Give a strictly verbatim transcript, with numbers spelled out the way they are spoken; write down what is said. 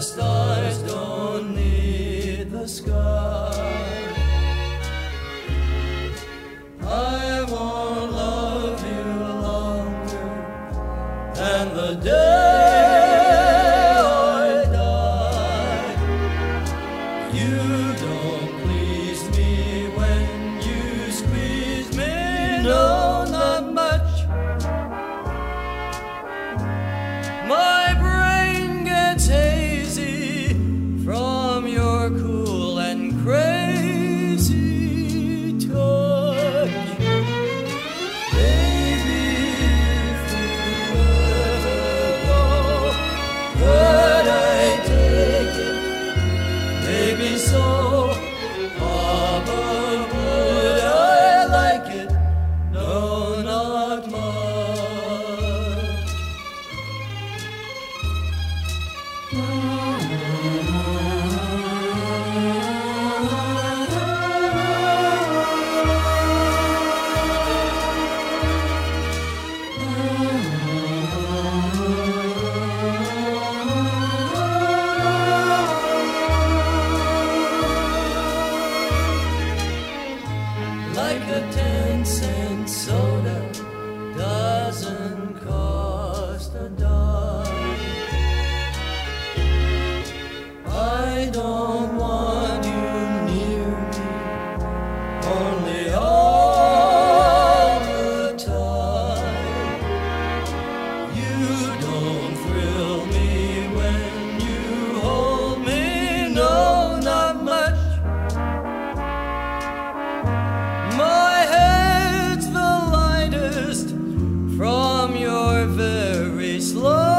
stars don't need the sky. I won't love you longer than the day I die. You don't please me when you squeeze me, no, not much. My brain gets hazy from your cool and crazy touch. Baby, if you ever go, could I take it? Maybe so. Ah, but would I like it? No, not much. Like a ten cent soda doesn't cost a dime. I don't want you near me, only all the time. You don't thrill me when you hold me, no, not much. My head's the lightest from your very slow